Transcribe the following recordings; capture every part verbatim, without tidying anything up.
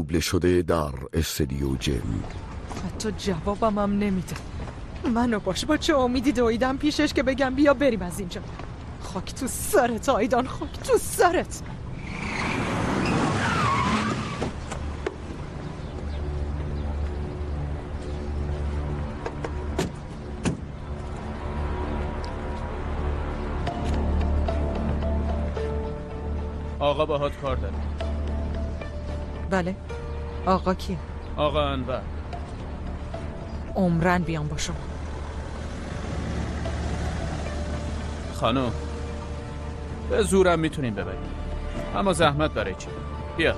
دوبله شده در استودیو جن. حتی جوابم هم نمیده. منو باش با چه امیدی دویدم پیشش که بگم بیا بریم از اینجا. خاک تو سرت آیدان، خاک تو سرت. آقا باهات کار داره. بله. آقا کیه؟ آقا انور. عمرن بیام با شما. خانم به زورم میتونین ببرین، اما زحمت برای چی؟ بیا.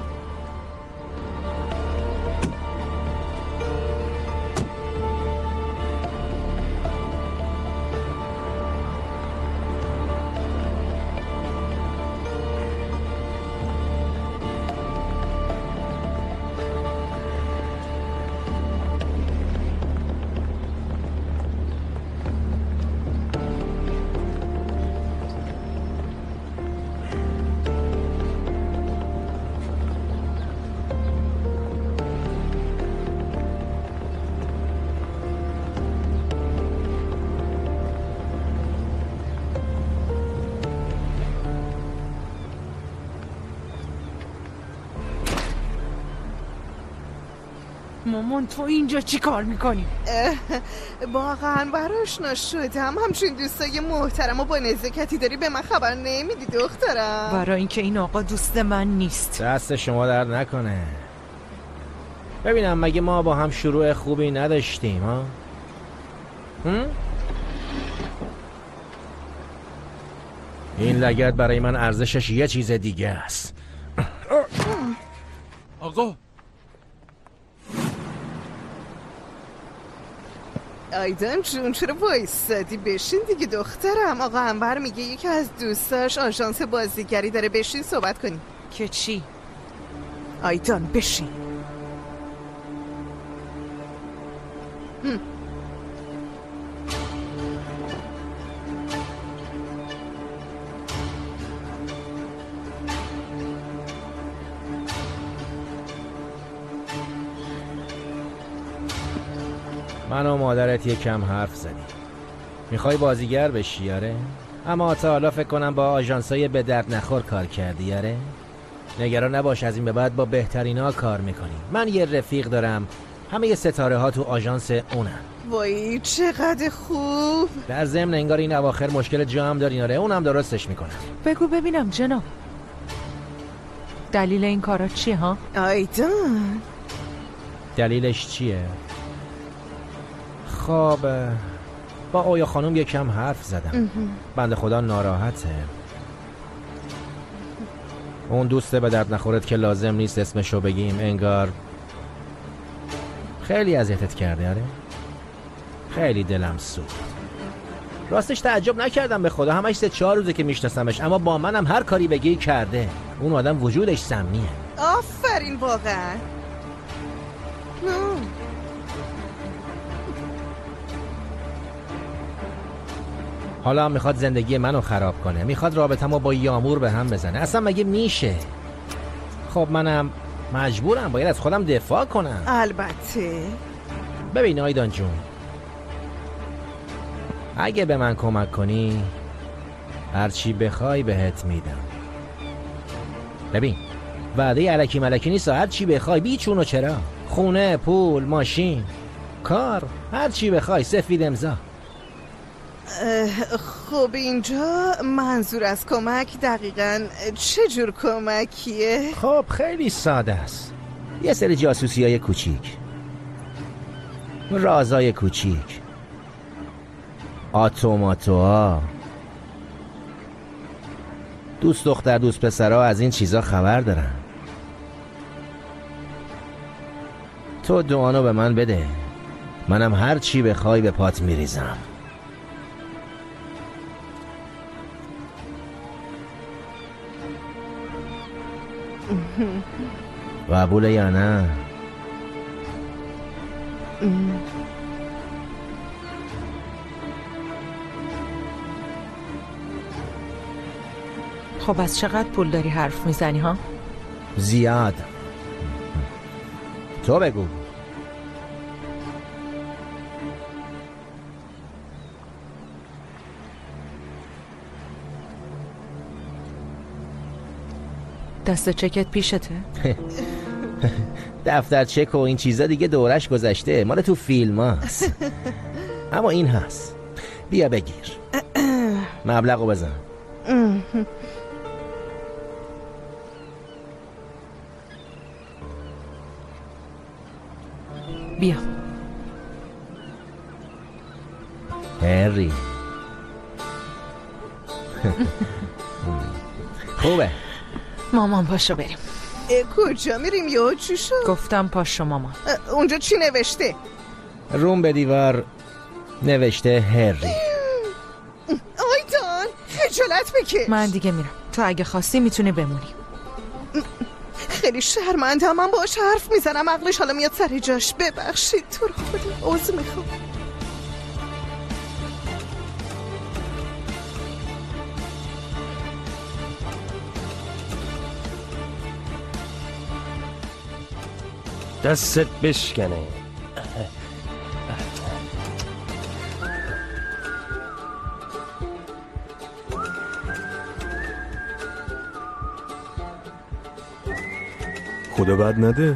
مامان تو اینجا چی کار میکنی؟ واقعا براشنا شدم. همچین دوستای محترم و با نزاکتی داری به من خبر نمیدی دخترم؟ برای اینکه این آقا دوست من نیست. دست شما در نکنه. ببینم مگه ما با هم شروع خوبی نداشتیم ها؟ هم؟ این لگد برای من ارزشش یه چیز دیگه است. آقا آیدان جون چرا وایستادی؟ بشین دیگه دخترم. آقا انور میگه یکی از دوستاش آژانس بازیگری داره، بشین صحبت کنیم. که چی؟ آیدان بشین. هم. من و مادرت یکم حرف زدیم. میخوای بازیگر بشی یاره؟ اما تا حالا فکر کنم با آژانسای به درد نخور کار کردی یاره؟ نگران نباش، از این به بعد با بهترینا کار میکنی. من یه رفیق دارم، همه ستاره ها تو آژانس اونن. وای چقدر خوب. در ضمن انگار این اواخر مشکل جا هم داری. آره اونم درستش میکنم. بگو ببینم جناب دلیل این کارا چیه ها؟ آیدان دلیلش چیه؟ خب با اویا خانم یکم حرف زدم. بنده خدا ناراحته. اون دوست به درد نخورت که لازم نیست اسمشو بگیم، انگار خیلی اذیتت کرده. آره خیلی دلم سوخت. راستش تعجب نکردم به خدا، همش سه چهار روزه که میشناسمش، اما با منم هر کاری بگی کرده. اون آدم وجودش سمیه. آفرین واقعا. حالا هم میخواد زندگی منو خراب کنه، میخواد رابطمو با یامور به هم بزنه. اصلا مگه میشه؟ خب منم مجبورم باید از خودم دفاع کنم. البته. ببین آیدان جون، اگه به من کمک کنی هرچی بخوای بهت میدم. ببین وعده الکی ملکی نیست، هرچی بخوای، بیچون و چرا، خونه، پول، ماشین، کار، هرچی بخوای، سفید امضا. خب اینجا منظور از کمک دقیقاً چه جور کمکیه؟ خب خیلی ساده است. یه سری جاسوسی های کوچیک، رازای کوچیک، آتوماتوها. دوست دختر دوست پسرها از این چیزا خبر دارن. تو دعانو به من بده، منم هر چی بخوای به پات میریزم. قبوله یا نه؟ خب از چقدر پول داری حرف میزنی ها؟ زیاد. تو بگو. دست چکت پیشته؟ دفتر چک و این چیزا دیگه دورش گذشته، مال تو فیلم هست. اما این هست، بیا بگیر. مبلغو بزن. بیا. هنری خوبه. مامان پاشو بریم. کجا میریم یا چی شد؟ گفتم پاشو مامان. اونجا چی نوشته؟ روم به دیوار نوشته هری. آیدان خجالت بکش. من دیگه میرم، تو اگه خواستی میتونی بمونی. خیلی شرمنده، من باهاش حرف میزنم عقلش حالا میاد سر جاش. ببخشید تو رو خدا، عذر میخوام. دستت بشکنه. خدا بد نده.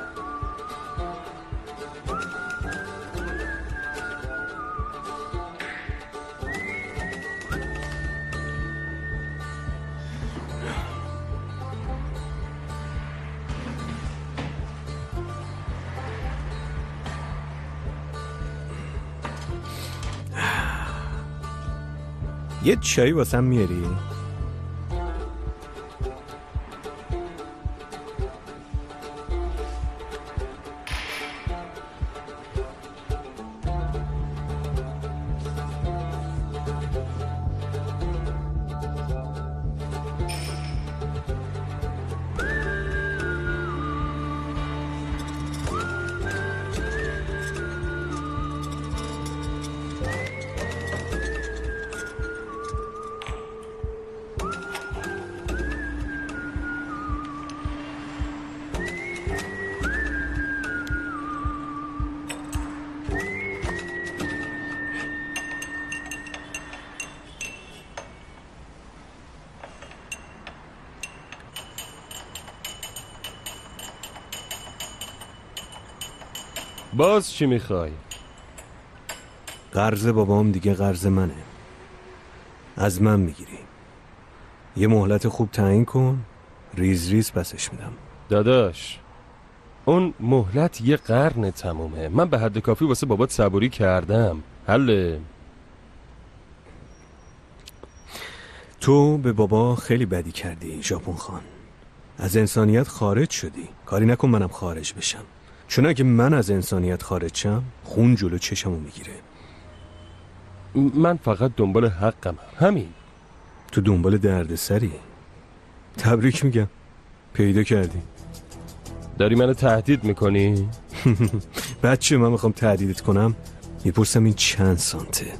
یه چایی واسم میاری؟ باز چی میخوای؟ قرض بابام دیگه قرض منه، از من میگیری. یه مهلت خوب تعیین کن، ریز ریز پسش میدم. داداش اون مهلت یه قرن تمومه، من به حد کافی واسه بابات صبوری کردم. حله. تو به بابا خیلی بدی کردی ژاپن خان، از انسانیت خارج شدی. کاری نکن منم خارج بشم، چون اگه من از انسانیت خارج شم خون جلو چشمو میگیره. من فقط دنبال حقم، همین. تو دنبال دردسری. تبریک میگم، پیدا کردی. داری منو تهدید میکنی؟ بچه من میخوام تهدیدت کنم؟ میپرسم این چند سانته؟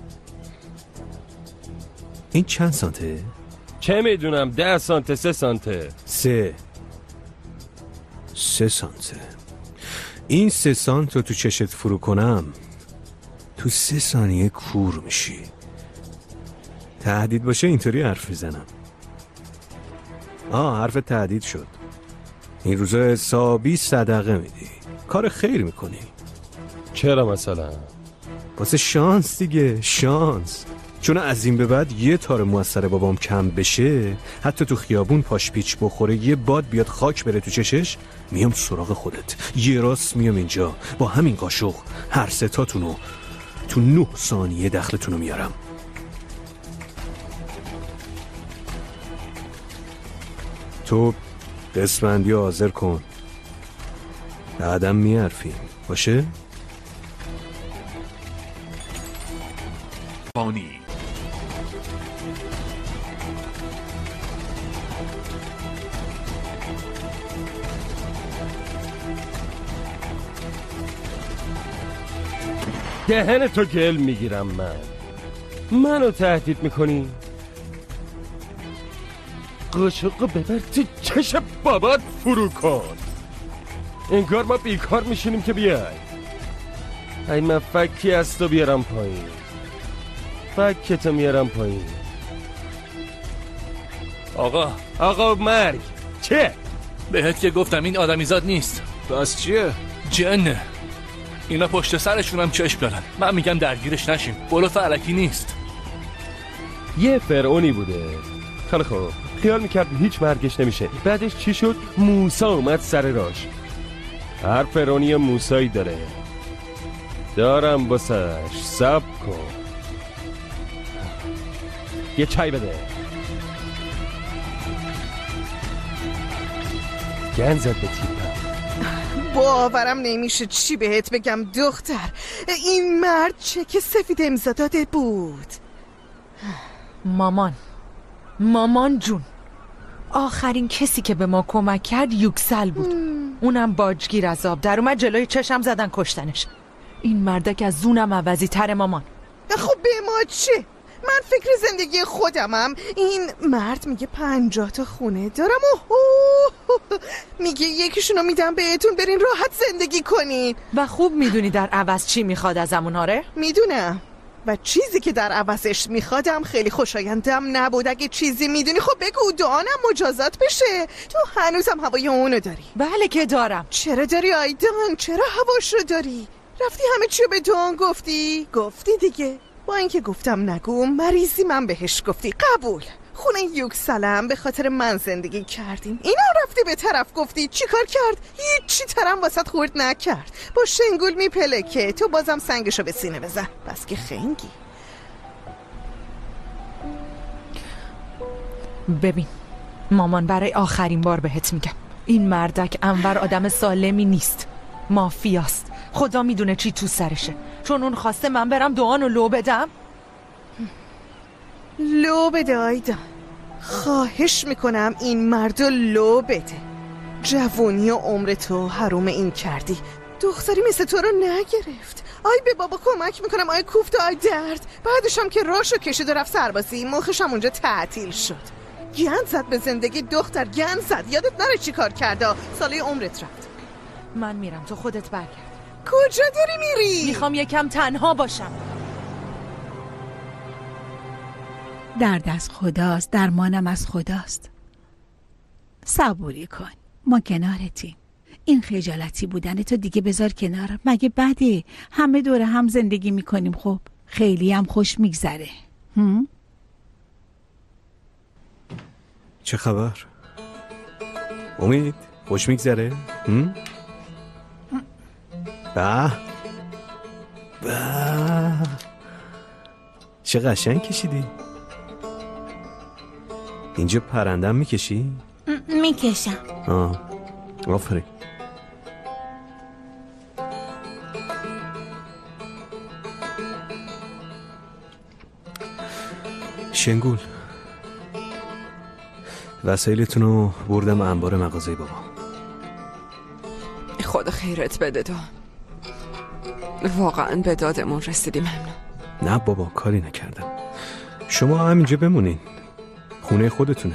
این چند سانته؟ چه میدونم، ده سانته، سه سانته. سه سه سانته. این سه سانت رو تو چشت فرو کنم تو سه ثانیه کور میشی. تهدید باشه اینطوری حرف میزنم. آه حرف تهدید شد. این روزا حسابی صدقه میدی، کار خیر میکنی. چرا مثلا؟ واسه شانس دیگه، شانس. چون از این به بعد یه تار موثر بابام کم بشه، حتی تو خیابون پاش پیچ بخوره، یه باد بیاد خاک بره تو چشش، میام سراغ خودت، یه راست میام اینجا با همین قاشق هر سه تاتونو تو نه ثانیه دخلتونو میارم. تو دستبندی حاضر کن، بعدم میارفیم باشه؟ فانی دهن تو گل میگیرم من. منو تهدید میکنی؟ قاشق ببر تو چشم بابات فرو کن. انگار ما بیکار میشینیم که بیای. ای من فکی از تو بیارم پایین، فکتو میارم پایین. آقا آقا مرگ چه؟ بهت که گفتم این آدمیزاد نیست. بس چیه؟ جنه. اینا پشت سرشون هم چشم دارن. من میگم درگیرش نشیم. بلوف علکی نیست. یه فرعونی بوده. خیلی خوب، خیال میکرد هیچ مرگش نمیشه. بعدش چی شد؟ موسی اومد سر راش. هر فرعونی موسایی داره. دارم باسش. صبر کن. یه چای بده. گن زد به تیپم. باورم نمیشه چی بهت بگم دختر. این مرد چک سفید امضا داده بود. مامان مامان جون، آخرین کسی که به ما کمک کرد یوکسل بود. اونم باجگیر از آب در اومد جلوی چشم زدن کشتنش. این مردک از زونم عوضی تر مامان. خب به ما چه؟ من فکر زندگی خودمم. این مرد میگه پنجاه تا خونه دارم و میگه یکیشونو میدم بهتون برین راحت زندگی کنین. و خوب میدونی در عوض چی میخواد ازمون؟ آره میدونم، و چیزی که در عوضش میخوادم خیلی خوشایندم نبود. اگه چیزی میدونی خب بگو، دعانم مجازات بشه. تو هنوزم هوای اونو داری؟ بله که دارم. چرا داری آیدان؟ چرا هواش رو داری؟ رفتی همه چیو به دعان گفتی؟ گفتی دیگه. با اینکه گفتم نگو، مریضی من بهش گفتی. قبول. خونه یوکسلم به خاطر من زندگی کردیم. اینا رفتی به طرف گفتی چی کار کرد؟ هیچی ترم واسط خورد نکرد. با شنگول میپلکه، تو بازم سنگشو به سینه بزن. بس که خنگی. ببین مامان، برای آخرین بار بهت میگم این مردک انور آدم سالمی نیست، مافیاست. خدا میدونه چی تو سرشه. چون اون خواسته من برم دعانو لو بدم. لو بده آیدان، خواهش میکنم این مردو لو بده. جوونی و عمر تو حروم این کردی. دختری مثل تو رو نگرفت. آی به بابا کمک میکنم، آی کوفت و آی درد. بعدشم که راشو کشید و رفت سربازی، مخشم اونجا تعطیل شد. گند زد به زندگی دختر، گند زد. یادت نره چی کار کرده. ساله عمرت رفت. من میرم، تو خودت برگرد. کجا داری میری؟ میخوام یکم تنها باشم. درد از خداست، درمانم از خداست. صبوری کن، ما کنارتیم. این خجالتی بودن تو دیگه بذار کنار. مگه بده؟ همه دوره هم زندگی میکنیم. خب خیلی هم خوش میگذره. هم؟ چه خبر؟ امید خوش میگذره؟ هم؟ به به چه قشنگ کشیدی. اینجا پرندم میکشی؟ میکشم. آه آفرین. شنگول، وسایلتون رو بردم انبار مغازه بابا. خدا خیرت بده دا. واقعا به دادمون رسیدی. ممنون. نه بابا کاری نکردم. شما همینجا بمونین، خونه خودتونه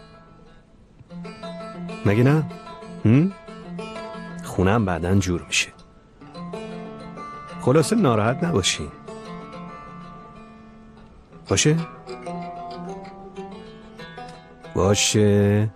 مگه نه؟ هم؟ خونه هم بعدن جور میشه. خلاصه ناراحت نباشین باشه؟ باشه.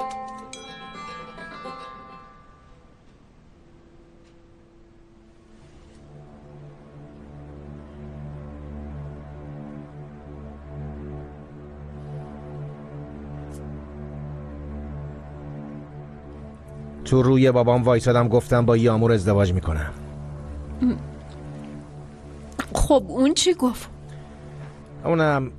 تو روی بابام وایسادم گفتم با یامور ازدواج میکنم. خب اون چی گفت؟ اونم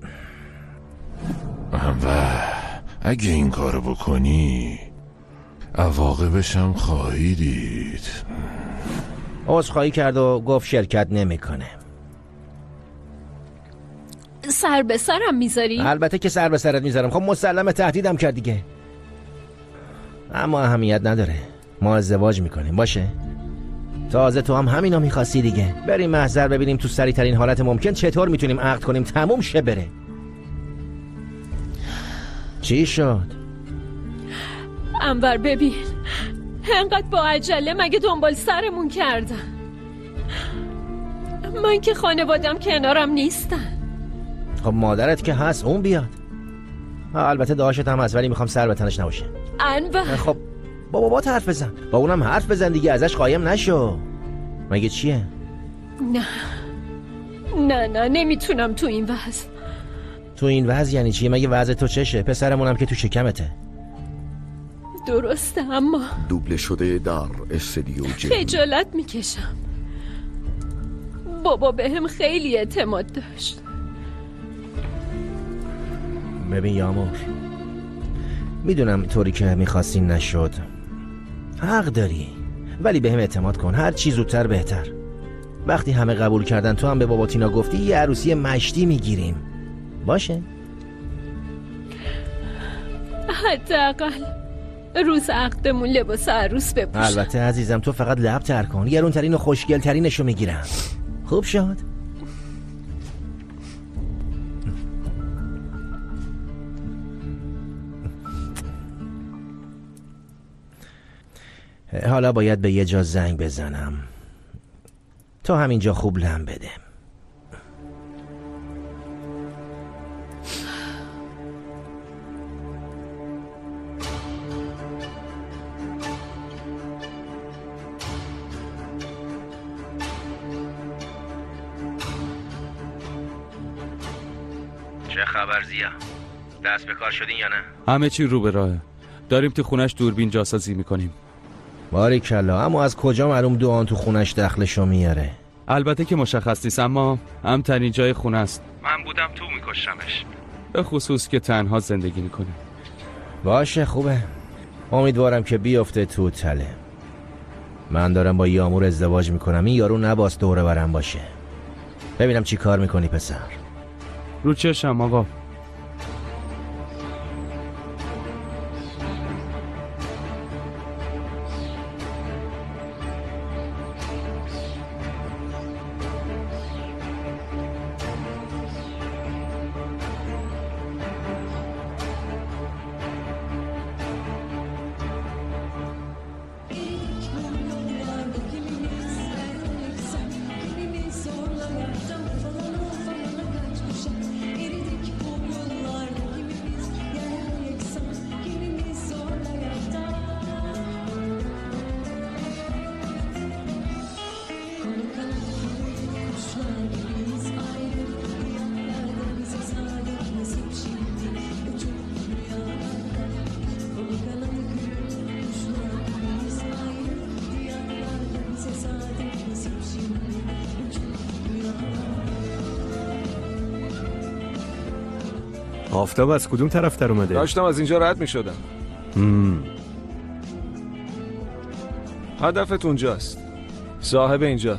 و اگه این کارو بکنی عواقبش هم خواهی دید. عذرخواهی کرد و گفت شرکت نمیکنه. سر به سرم میذاری؟ البته که سر به سرت میذارم. خب مسلمه تهدیدم کرد دیگه. اما اهمیت نداره، ما ازدواج میکنیم. باشه؟ تازه تو هم همینو میخواستی دیگه. بریم محضر ببینیم تو سریع ترین حالت ممکن چطور میتونیم عقد کنیم تموم شه بره. چی شد؟ انور ببین، انقدر با عجله مگه دنبال سرمون کردن؟ من که خانوادم کنارم نیستن. خب مادرت که هست، اون بیاد. البته داشت هم هست ولی میخوام سر به تنش نباشه. انور خب با بابات حرف بزن، با اونم حرف بزن دیگه، ازش قایم نشو. مگه چیه؟ نه نه نه نمیتونم تو این وضع. تو این وضع یعنی چیه؟ مگه وضع تو چشه؟ پسرمونم که تو شکمته. درسته اما دوبله شده در استودیو جن. خجالت میکشم. بابا بهم خیلی اعتماد داشت. ببین یامور، میدونم طوری که میخواستی نشد، حق داری، ولی بهم اعتماد کن، هر چی زودتر بهتر. وقتی همه قبول کردن تو هم به بابا تینا گفتی یه عروسی مشتی میگیریم، باشه؟ حداقل روز عقدمون لباس عروس بپوشم. البته عزیزم تو فقط لب تر کن، گرونترین و خوشگلترینشو میگیرم. خوب شد؟ حالا باید به یه جا زنگ بزنم، تو همینجا خوب لم بده. چه خبر زیا؟ دست به کار شدین یا نه؟ همه چی رو به راهه. داریم تو خونش دوربین جاسازی میکنیم. باریکلا، اما از کجا معلوم دوان تو خونش دخلشو میاره؟ البته که مشخص نیست، اما همترین جای خونه است. من بودم تو میکشمش، به خصوص که تنها زندگی میکنه. باشه خوبه، امیدوارم که بیفته تو تله. من دارم با یامور ازدواج میکنم، این یارو نباست دوره برم باشه. ببینم چی کار میکنی پسر. رو چشم آقا. آفتاب از کدوم طرف در اومده؟ داشتم از اینجا رد می شدم. مم. هدفت اونجاست، صاحب اینجا.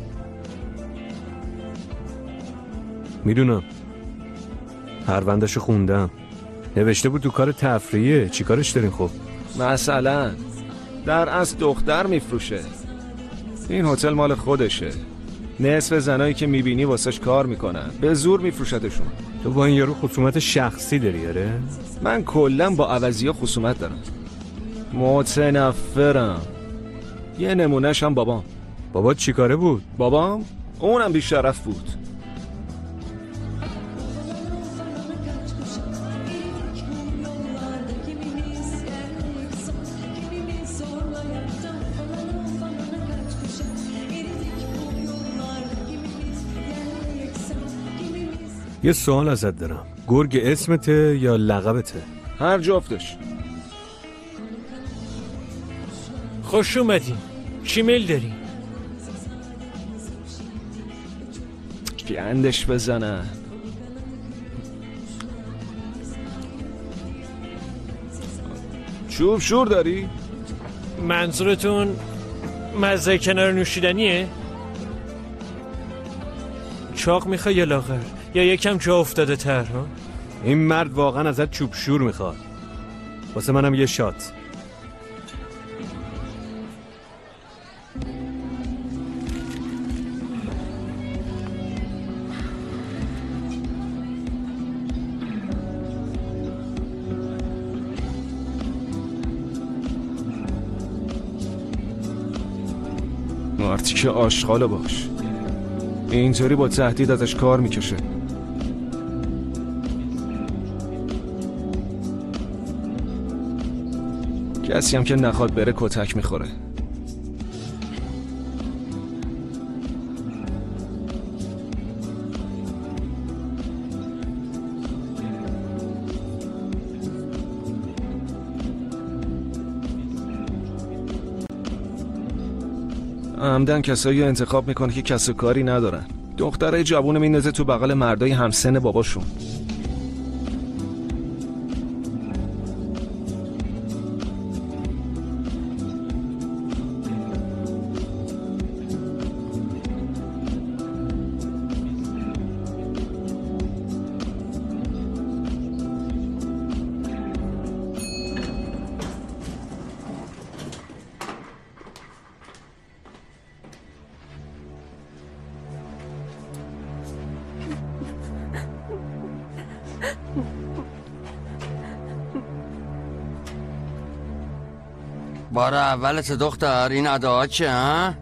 میدونم، پروندهشو خوندم، نوشته بود تو کار تفریحیه. چی کارش دارین خب؟ مثلا در اصل دختر میفروشه. این هتل مال خودشه، نصف زنایی که میبینی واسش کار میکنن، به زور میفروشتشون. تو با این یارو خصومت شخصی داری آره؟ من کلا با عوضی‌ها خصومت دارم، متنفرم. یه نمونهش هم بابام. بابات چی کاره بود؟ بابام اونم بیشرف بود. یه سوال ازت دارم، گرگ اسمته یا لقبته؟ هر جفتش. خوش اومدین، چی میل داری؟ گندش بزنن. چوب شور داری؟ منظورتون مزه کنار نوشیدنیه؟ چاق میخوای یا لاغر؟ یا یکم جا افتاده تر ها؟ این مرد واقعا ازت چوب شور میخواد. واسه منم یه شات. مرتی که آشغاله باش. اینطوری با تهدید ازش کار میکشه. کسی هم که نخواد بره کتک میخوره. عمدن کسایی رو انتخاب میکنه که کس و کاری ندارن. دخترای جوون میندازه تو بغل مردای همسن باباشون. بار اولت دختر، این اداها چه ها؟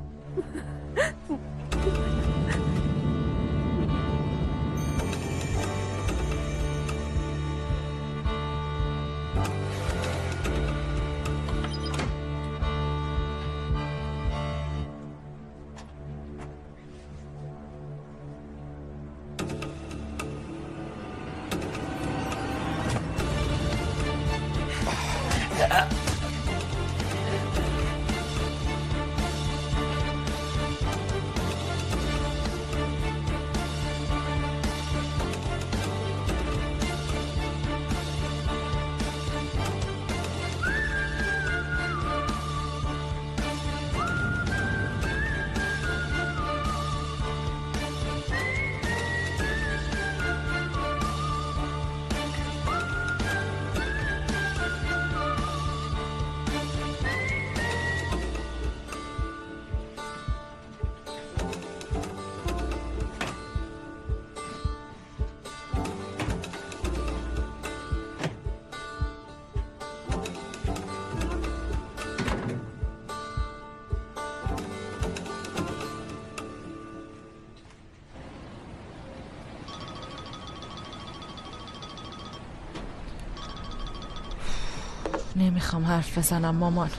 نمیخوام حرف بزنم مامان.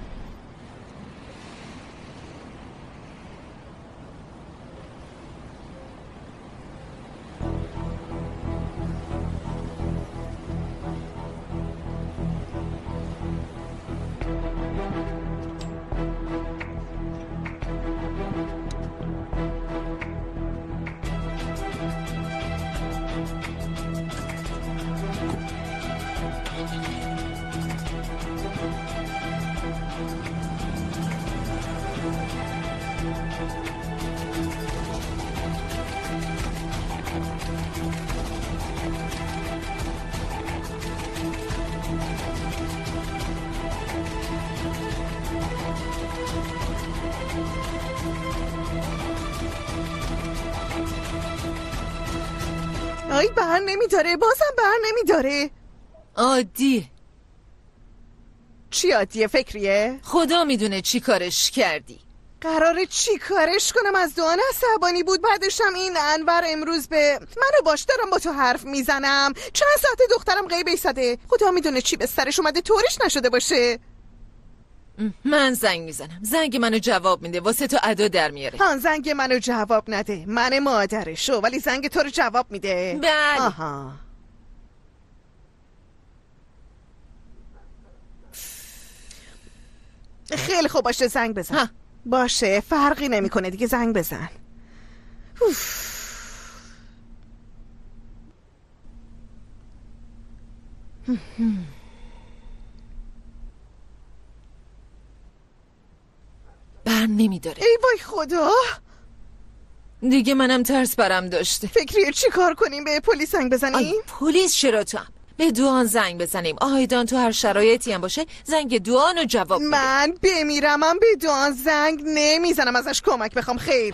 آی بر نمیداره، بازم بر نمیداره. عادی. چی عادیه؟ فکریه؟ خدا میدونه چی کارش کردی. قراره چی کارش کنم؟ از دوان عصبانی بود. بعدشم این انور امروز به منو باش دارم با تو حرف میزنم. چند ساعت دخترم غیب ایستاده. خدا میدونه چی به سرش اومده طورش نشده باشه. من زنگ میزنم، زنگ منو جواب میده، واسه تو ادا در میاره. ها زنگ منو جواب نده، من مادرشو، ولی زنگ تو رو جواب میده. بله. آها. خیلی خوب، باشه زنگ بزن. ها. باشه فرقی نمیکنه دیگه، زنگ بزن. اوف. بر نمیداره. ای وای خدا، دیگه منم ترس برم داشته. فکریه چی کار کنیم؟ به پلیس زنگ بزنیم؟ آی پلیس چرا؟ تو هم به دوان زنگ بزنیم. آیدان تو هر شرایطی هم باشه زنگ دوان رو جواب بده. من بمیرم من به دوان زنگ نمیزنم، ازش کمک بخوام. خیر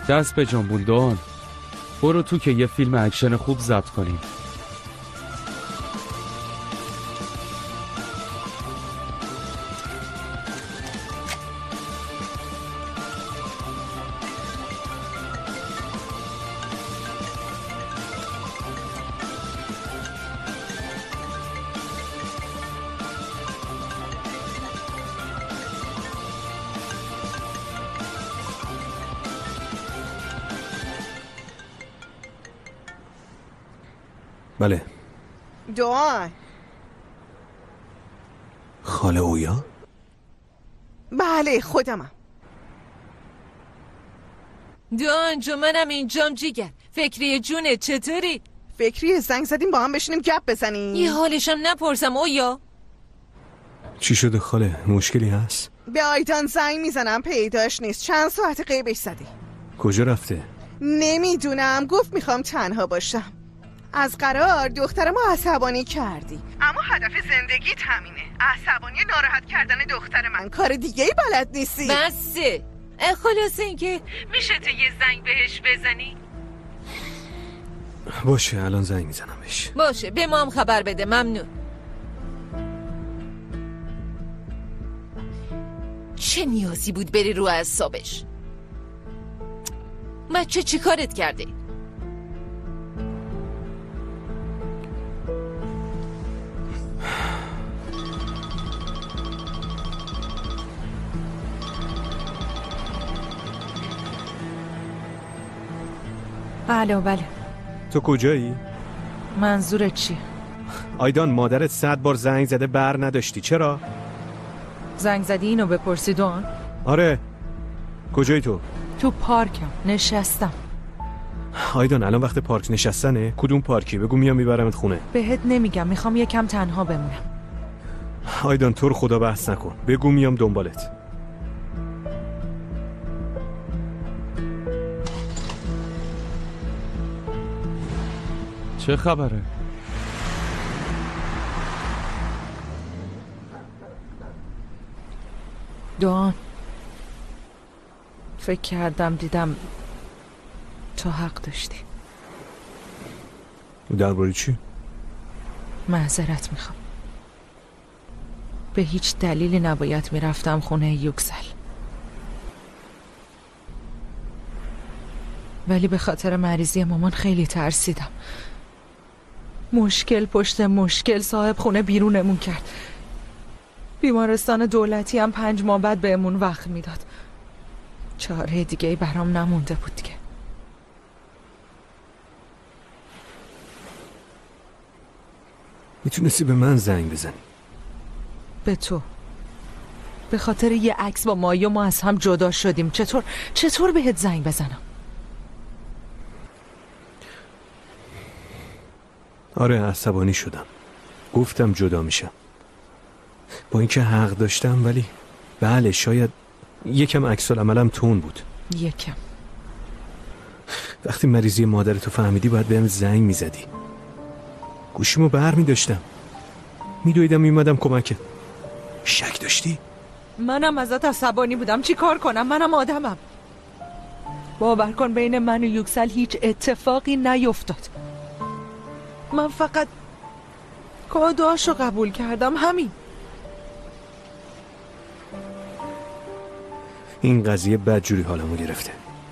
دست به جنبون دون. برو تو که یه فیلم اکشن خوب ضبط کنیم. بله. دوان. خاله اویا؟ بله خودمم. دوان جو منم اینجام جیگر. فکری جونه چطوری؟ فکری زنگ زدیم با هم بشینیم گپ بزنیم. یه حالشم نپرسم اویا. چی شده خاله؟ مشکلی هست؟ به آیدان زنگ میزنم پیداش نیست. چند ساعت غیبش زدی. کجا رفته؟ نمیدونم، گفت میخوام تنها باشم. از قرار دخترمو عصبانی کردی، اما هدف زندگیت همینه، عصبانی ناراحت کردن دختر من. کار دیگه ای بلد نیستی. بسه. خلاصه اینکه میشه تو یه زنگ بهش بزنی؟ باشه الان زنگ میزنم بهش. باشه به ما هم خبر بده. ممنون. چه نیازی بود بری رو اعصابش؟ بچه چی کارت کرده؟ بله بله. تو کجایی؟ منظورت چیه؟ آیدان مادرت صد بار زنگ زده بر نداشتی، چرا؟ زنگ زدی اینو بپرسی دوان؟ آره. کجایی تو؟ تو پارکم نشستم. آیدان الان وقت پارک نشستنه؟ کدوم پارکی؟ بگو میام میبرمت خونه. بهت نمیگم، میخوام یکم تنها بمونم. آیدان تو رو خدا بحث نکن، بگو میام دنبالت. چه خبره؟ دوان فکر کردم دیدم تو حق داشتی. درباره چی؟ معذرت میخوام. به هیچ دلیلی نباید میرفتم خونه یوکسل، ولی به خاطر مریضی مامان خیلی ترسیدم. مشکل پشت مشکل صاحب خونه بیرونمون کرد. بیمارستان دولتی هم پنج ماه بعد بهمون وقت میداد. چاره دیگه ای برام نمونده بود دیگه. میتونستی به من زنگ بزنی. به تو. به خاطر یه عکس با مایو ما از هم جدا شدیم. چطور چطور بهت زنگ بزنم؟ آره عصبانی شدم، گفتم جدا میشم، با اینکه حق داشتم، ولی بله شاید یکم عکس العملم تون بود. یکم. وقتی مریضی مادرتو فهمیدی باید بهم زنگ میزدی. گوشیمو بر میداشتم، میدویدم میمدم کمکت. شک داشتی؟ منم ازت عصبانی بودم، چی کار کنم؟ منم آدمم. باور کن بین من و یوکسل هیچ اتفاقی نیفتاد. من فقط کادوهاشو قبول کردم، همین. این قضیه بدجوری حالمو گرفته.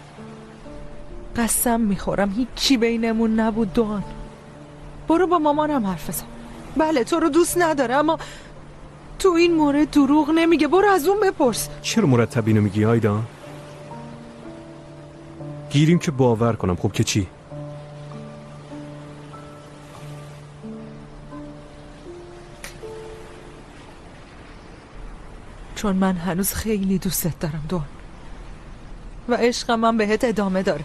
قسم میخورم هیچی بینمون نبود دوان. برو با مامانم حرف بزن. بله تو رو دوست نداره، اما تو این مورد دروغ نمیگه. برو از اون بپرس. چرا مرتب اینو میگی آیدان؟ گیریم که باور کنم. خب که چی؟ چون من هنوز خیلی دوستت دارم دوان و عشقم من بهت ادامه داره.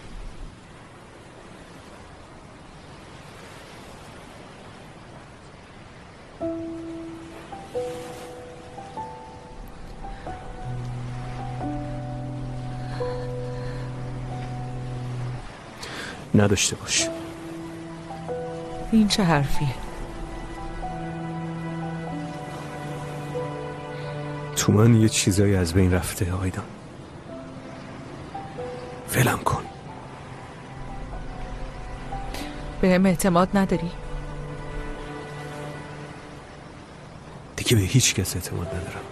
نداشته باش. این چه حرفیه؟ تو من یه چیزایی از بین رفته آیدان. ولم کن. بهم اعتماد نداری؟ دیگه به هیچ کس اعتماد ندارم.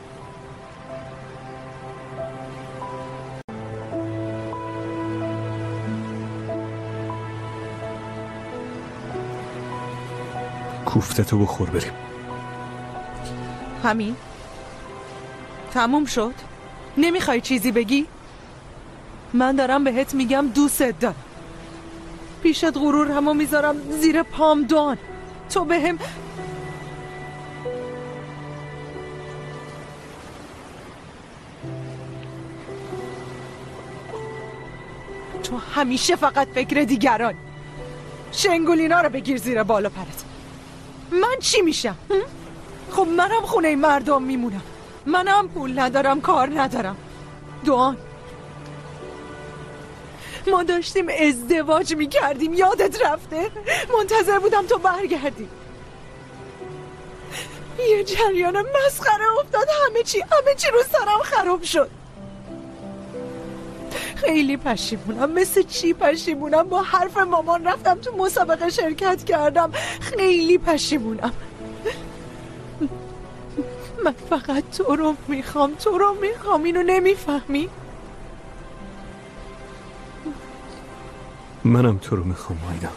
کوفتتو بخور بریم. همین؟ تموم شد؟ نمیخوای چیزی بگی؟ من دارم بهت میگم دوستت دارم. پیشت غرور همو میذارم زیر پام دان. تو بهم تو همیشه فقط فکر دیگران. شنگولینا رو بگیر زیر بالا پرت. من چی میشم؟ خب منم خونه مردم میمونم. منم پول ندارم، کار ندارم. دوان، ما داشتیم ازدواج میکردیم، یادت رفته؟ منتظر بودم تو برگردی. یه جریان مسخره افتاد، همه چی همه چی رو سرم خراب شد. خیلی پشیمونم. مثل چی پشیمونم؟ با حرف مامان رفتم تو مسابقه شرکت کردم. خیلی پشیمونم. من فقط تو رو میخوام، تو رو میخوام. اینو نمیفهمی؟ منم تو رو میخوام آیدا.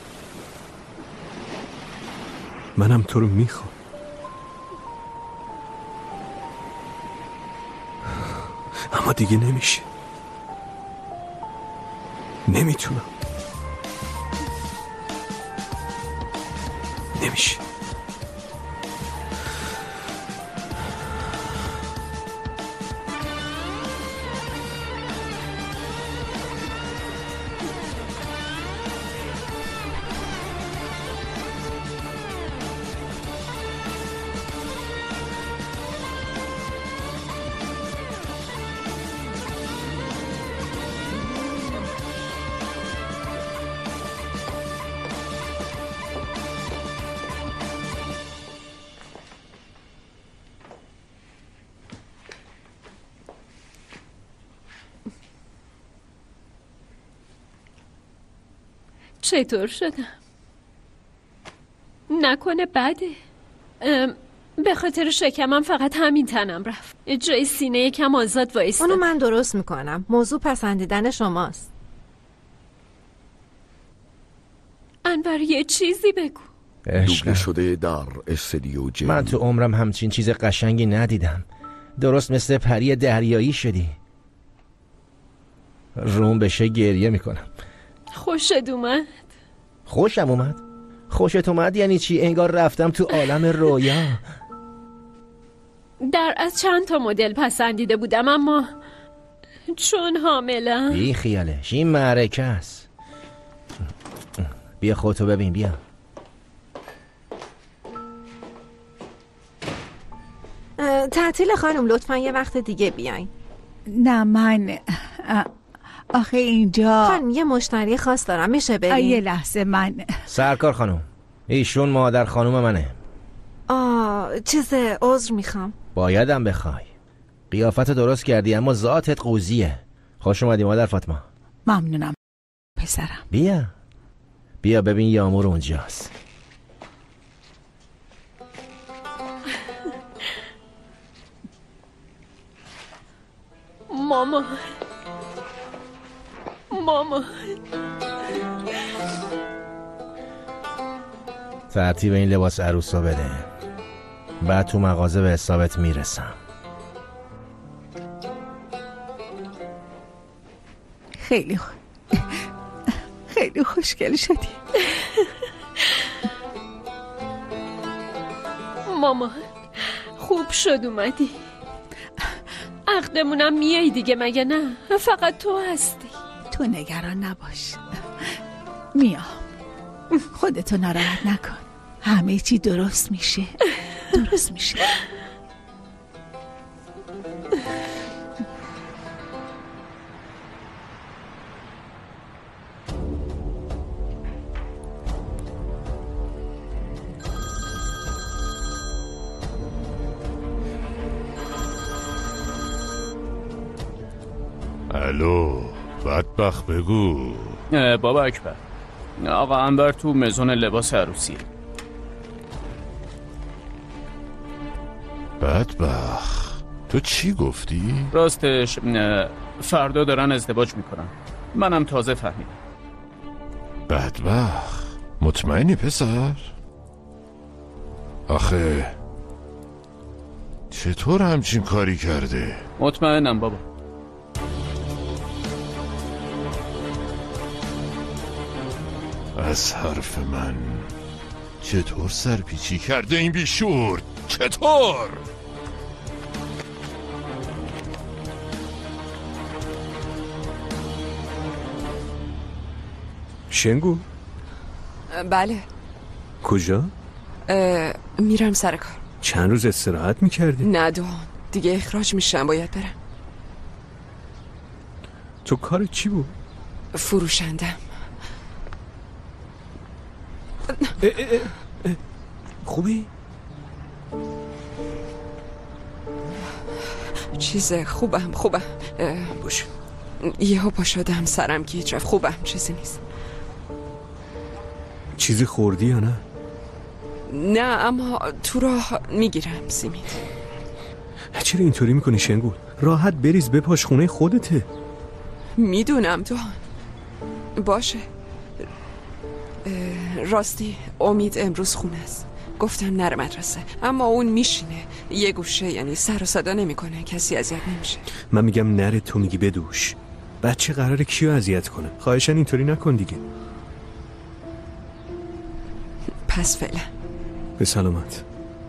منم تو رو میخوام. اما دیگه نمیشه. نمیتونم. نمیشه. چطور شدم؟ نکنه بده. به خاطر شکمم فقط همین تنم رفت. جای سینه یکم آزاد وایستاد. اونو من درست میکنم. موضوع پسندیدن شماست. انور یه چیزی بگو. دوبله شده در استدیو جی. من تو عمرم همچین چیز قشنگی ندیدم. درست مثل پری دریایی شدی. روم بشه گریه میکنم. خوشت اومد؟ خوشم اومد؟ خوشت اومد یعنی چی؟ انگار رفتم تو عالم رویا. در از چند تا مدل پسندیده بودم اما چون حاملم. بی خیالش، این معرکه است. بیا خودتو ببین. بیا. تعطیل خانم لطفا یه وقت دیگه بیاین. نه من آخه اینجا خانم یه مشتری خاص دارم، میشه بریم؟ یه لحظه من سرکار خانم، ایشون مادر خانوم منه. آه چیزه، عذر میخوام. بایدم بخوای. قیافت درست کردی اما ذاتت قوزیه. خوش اومدی مادر فاطمه. ممنونم پسرم. بیا بیا ببین یامور اونجاست. ماما ماما ترتیب این لباس عروسا بده، بعد تو مغازه به حسابت میرسم. خیلی خ... خیلی خوشگل شدی. ماما خوب شد اومدی. عقدمونم میای دیگه مگه نه؟ فقط تو هستی. تو نگران نباش، میام. خودتو ناراحت نکن، همه چی درست میشه. درست میشه. الو بدبخت بگو. بابا اکبر آقا انبر تو مزون لباس عروسیه. بدبخت، تو چی گفتی؟ راستش فردا دارن ازدواج میکنن. منم تازه فهمیدم. بدبخت، مطمئنی پسر؟ آخه چطور همچین کاری کرده؟ مطمئنم بابا. از حرف من چطور سرپیچی کرده این بیشور؟ چطور؟ شنگو؟ بله. کجا؟ میرم سر کار. چند روز استراحت میکردی؟ نه دوان، دیگه اخراج میشم، باید برم. تو کار چی بود؟ فروشندم. اه اه اه. خوبی؟ چیز خوبم خوبم باشه. یهو پا شدم سرم گیج رفت. خوبم، چیزی نیست. چیزی خوردی یا نه؟ نه اما تو راه میگیرم سیمین. چرا اینطوری میکنی شنگول؟ راحت بریز بپاش، خونه خودته. میدونم تو. باشه. راستی امید امروز خونه است. گفتم نره مدرسه، اما اون میشینه یه گوشه، یعنی سر و صدا نمیکنه، کسی اذیت نمیشه. من میگم نره، تو میگی بدوش. بچه قراره کیو اذیت کنه؟ خواهشن اینطوری نکن دیگه. پس فعلا به سلامت.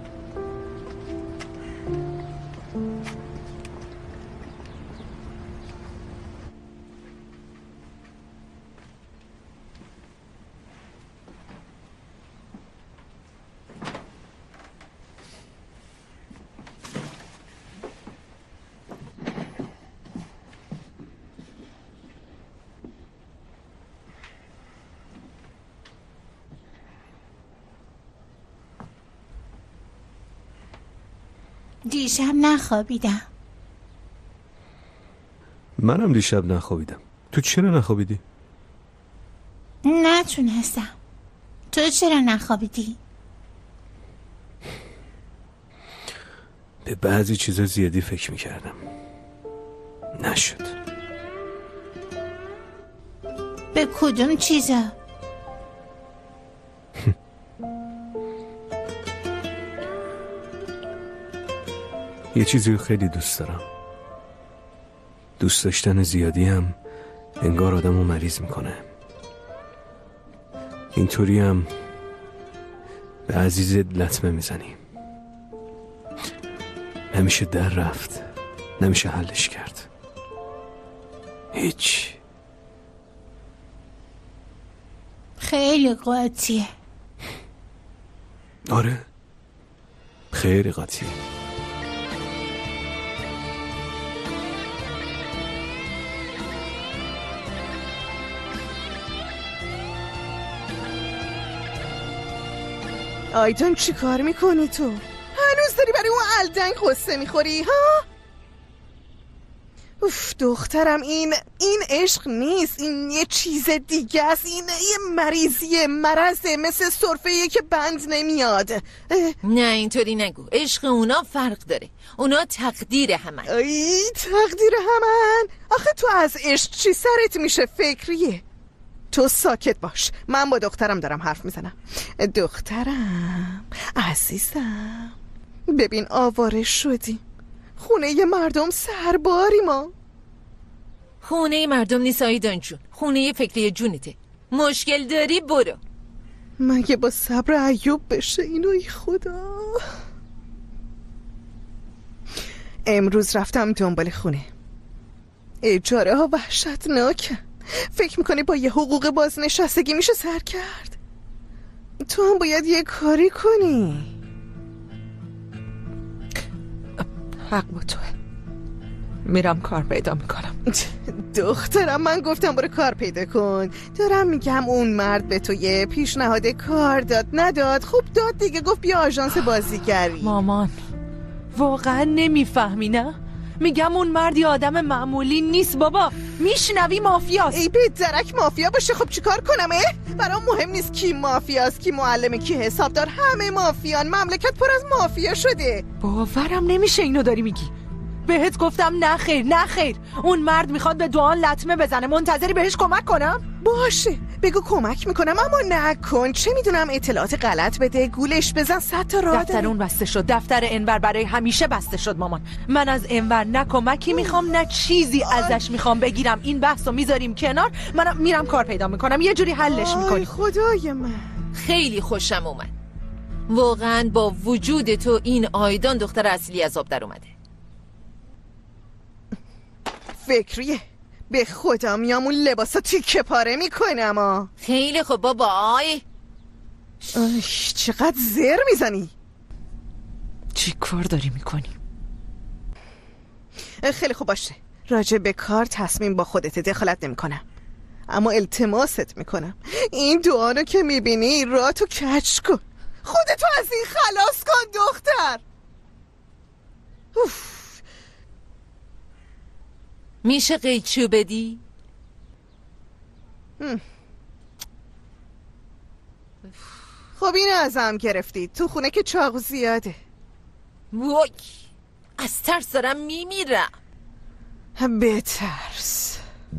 دیشب نخوابیدم. منم دیشب نخوابیدم. تو چرا نخوابیدی؟ نتونستم. تو چرا نخوابیدی؟ به بعضی چیزا زیادی فکر میکردم، نشد. به کدوم چیزا؟ یه چیزی رو خیلی دوست دارم. دوست داشتن زیادی هم انگار آدم رو مریض میکنه. اینطوری هم به عزیزت لطمه میزنی. نمیشه در رفت، نمیشه حلش کرد. هیچ. خیلی قاطیه. آره، خیلی قاطیه. آیدان چی کار میکنی تو؟ هنوز داری برای اون الدنگ قصه میخوری ها؟ اوف دخترم، این این عشق نیست، این یه چیز دیگه است. این یه مریضیه، مرضه، مثل سرفه‌ایه که بند نمیاد. نه اینطوری نگو، عشق اونا فرق داره. اونا تقدیر همن. ای تقدیر همن؟ آخه تو از عشق چی سرت میشه؟ فکریه. تو ساکت باش، من با دخترم دارم حرف میزنم. دخترم عزیزم، ببین آواره شدی، خونه ی مردم سرباری ما. خونه مردم نیست آیدان جون، خونه فکری جونته. مشکل داری برو. مگه با صبر ایوب بشه اینو؟ ای خدا. امروز رفتم دنبال خونه، اجاره ها وحشتناکه. فکر میکنی با یه حقوق بازنشستگی میشه سر کرد؟ تو هم باید یه کاری کنی. حق با توه، میرم کار پیدا میکنم. دخترم من گفتم برو کار پیدا کن. دارم میگم اون مرد به تو یه پیشنهاد کار داد نداد؟ خوب داد دیگه، گفت بیا آژانس بازیگری. مامان واقعا نمیفهمی نه؟ میگم اون مردی آدم معمولی نیست بابا. میشنوی مافیاست. ای به درک مافیا باشه خب چیکار کنم؟ اه؟ برام مهم نیست کی مافیاست، کی معلم، کی حسابدار. همه مافیان. مملکت پر از مافیا شده. باورم نمیشه اینو داری میگی. بهت گفتم نه خیر نه خیر. اون مرد میخواد به دوان لطمه بزنه. منتظری بهش کمک کنم؟ باشه بگو کمک میکنم، اما نکن. چه میدونم اطلاعات غلط بده، گولش بزن، صد تا راه دفتر اون بسته شد. دفتر انور برای همیشه بسته شد مامان. من از انور نه کمکی میخوام نه چیزی ازش میخوام بگیرم. این بحثو میذاریم کنار، من میرم کار پیدا میکنم، یه جوری حلش میکنیم. خدای من خیلی خوشم اومد. واقعا با وجود تو این آیدان دختر اصلی از آب در اومده. فکریه. به خدا میام اون لباسا تیکه پاره میکنم. آه. خیلی خوب بابا. آی چقدر زر میزنی. چی کار داری میکنی؟ خیلی خوب باشه، راجع به کار تصمیم با خودت، دخالت نمی کنم. اما التماست میکنم این دعانو که میبینی را تو کچ کن. خودتو از این خلاص کن دختر. اوف. میشه قیچو بدی؟ خب این ازم گرفتی. تو خونه که چاقو زیاده. وای از ترس دارم میمیرم. بترس.